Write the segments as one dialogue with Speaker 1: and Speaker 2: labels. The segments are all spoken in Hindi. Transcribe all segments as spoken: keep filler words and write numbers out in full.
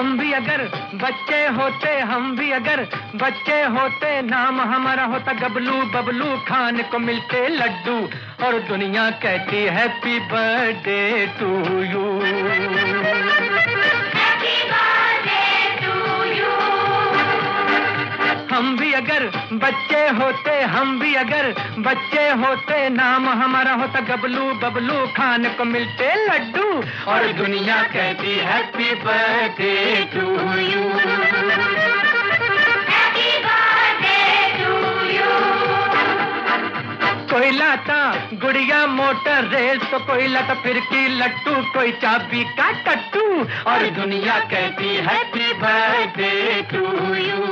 Speaker 1: हम भी अगर बच्चे होते, हम भी अगर बच्चे होते, नाम हमारा होता गबलू बबलू, खाने को मिलते लड्डू और दुनिया कहती happy birthday to you. Happy birthday to you. हम भी अगर बच्चे होते, हम भी अगर बच्चे होते, नाम हमारा होता गबलू बबलू, खाने को मिलते लड्डू और दुनिया कहती happy birthday to you. Happy birthday to you. कोई लाता गुड़िया मोटर रेल तो कोई लाता फिरकी लट्टू, कोई चाबी का टट्टू और दुनिया कहती हैप्पी बर्थडे टू यू।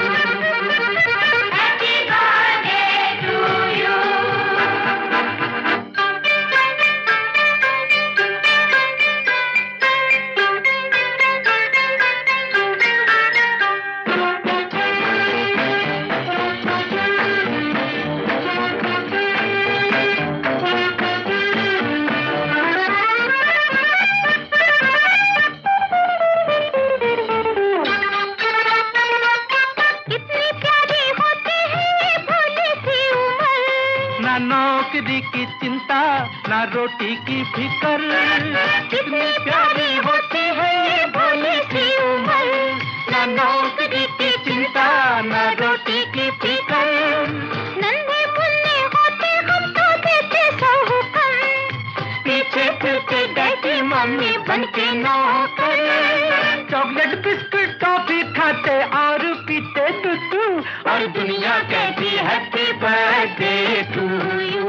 Speaker 1: नौकरी की चिंता ना रोटी की फिकर, कितनी प्यारी होती है ये भोली सी उम्र। ना नौकरी की चिंता ना रोटी की फिकर, नन्हे मुन्ने होते हम तो देते सौ हुक्म, पीछे फिरते डैडी मम्मी बनके नौकर। चॉकलेट बिस्कुट टॉफी खाते और पीते दूध और दुनिया कहती happy birthday to you.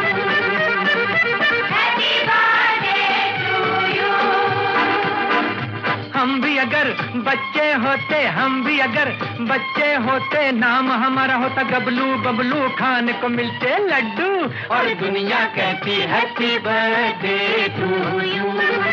Speaker 1: Happy birthday to you. हम भी अगर बच्चे होते, हम भी अगर बच्चे होते, नाम हमारा होता गबलू बबलू, खाने को मिलते लड्डू और दुनिया कहती हैप्पी बर्थडे टू यू।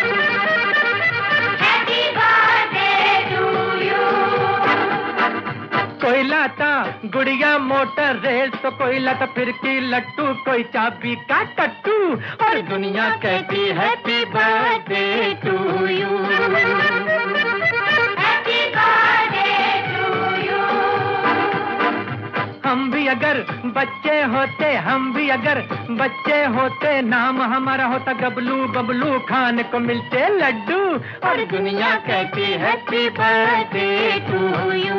Speaker 1: कोई लाता गुड़िया मोटर रेल तो कोई लाता फिरकी लट्टू, कोई चाबी का टट्टू और दुनिया कहती happy birthday to you. Happy birthday to you. हम भी अगर बच्चे होते, हम भी अगर बच्चे होते, नाम हमारा होता गबलू बबलू, खाने को मिलते लड्डू और दुनिया कहती हैप्पी बर्थडे टू यू।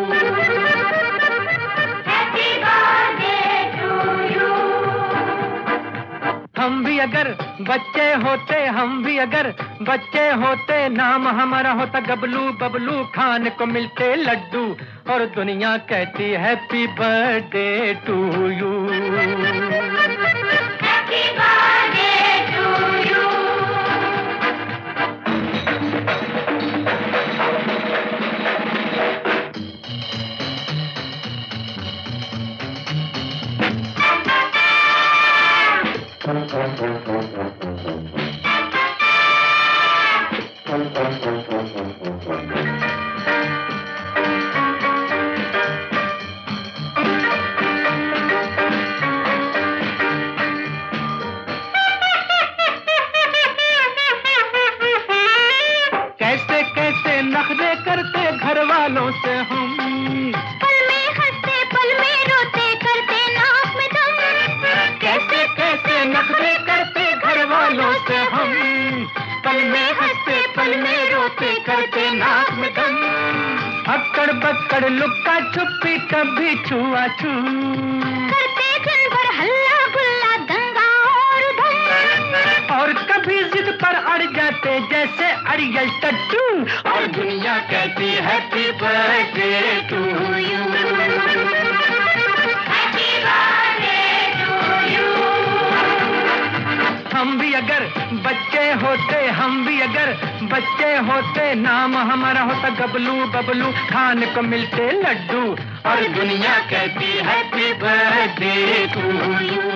Speaker 1: हम भी अगर बच्चे होते, हम भी अगर बच्चे होते, नाम हमारा होता गबलू बबलू, खाने को मिलते लड्डू और दुनिया कहती happy birthday to you. Happy birthday to you. कैसे कैसे नखरे करते घर वालों से हम, पल में हंसते पल में रोते करते नाक में दम। कैसे कैसे नखरे करते घर वालों से हम, पल में हंसते पल में रोते करते नाक में दम। अक्कड़ बक्कड़ लुक्का छुपी कभी छुआ छू, करते दिन भर हल्ला गुल्ला दंगा और धम, और कभी जिद पर अड़ जाते जैसे अड़ियल टट्टू और दुनिया कहती happy birthday to you. Happy birthday to you. हम भी अगर बच्चे होते, हम भी अगर बच्चे होते, नाम हमारा होता गबलू बबलू, खाने को मिलते लड्डू और दुनिया कहती हैप्पी बर्थडे टू यू।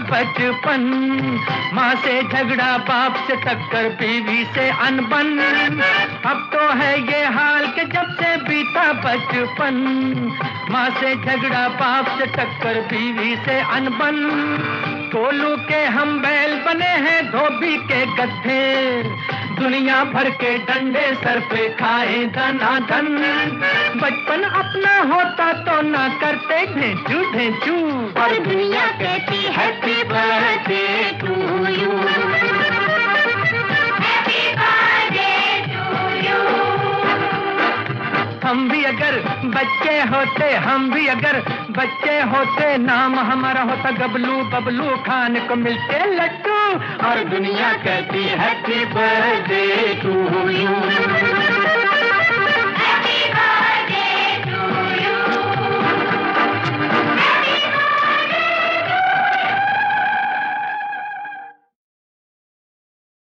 Speaker 1: बचपन। माँ से झगड़ा, बाप से टक्कर, बीवी से अनबन। अब तो है ये हाल कि जब से बीता बचपन। माँ से झगड़ा, बाप से टक्कर, बीवी से अनबन। कोलू के हम बैल बने हैं, धोबी के गद्धे। दुनिया भर के डंडे सर पे खाए धनाधन। बचपन अपना होता तो ना करते ढेंचू ढेंचू।
Speaker 2: और दुनिया कहती happy birthday to you, happy birthday to you.
Speaker 1: हम भी अगर बच्चे होते, हम भी अगर बच्चे होते, नाम हमारा होता गबलू बबलू, खाने को मिलते लड्डू।
Speaker 2: और दुनिया कहती हैप्पी बर्थडे टू यू।